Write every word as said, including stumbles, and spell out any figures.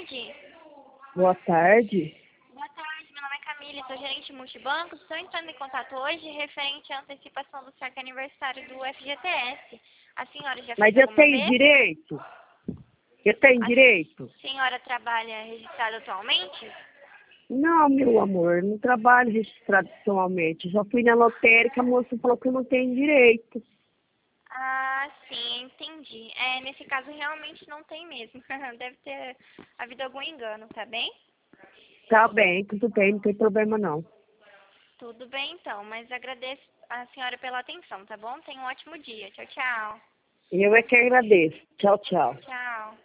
tarde. Boa tarde. Boa tarde, meu nome é Camila, sou gerente multibanco. Estou entrando em contato hoje referente à antecipação do saque aniversário do F G T S. A senhora já Mas fez eu alguma tenho vez? direito? Eu tenho A direito? senhora trabalha registrada atualmente? Não, meu amor, não trabalho registrado atualmente. Já fui na lotérica, a moça falou que eu não tenho direito. Ah, sim, entendi. É, nesse caso realmente não tem mesmo. Deve ter havido algum engano, tá bem? Tá bem, tudo bem, não tem problema não. Tudo bem então, mas agradeço a senhora pela atenção, tá bom? Tenha um ótimo dia. Tchau, tchau. Eu é que agradeço. Tchau, tchau. Tchau.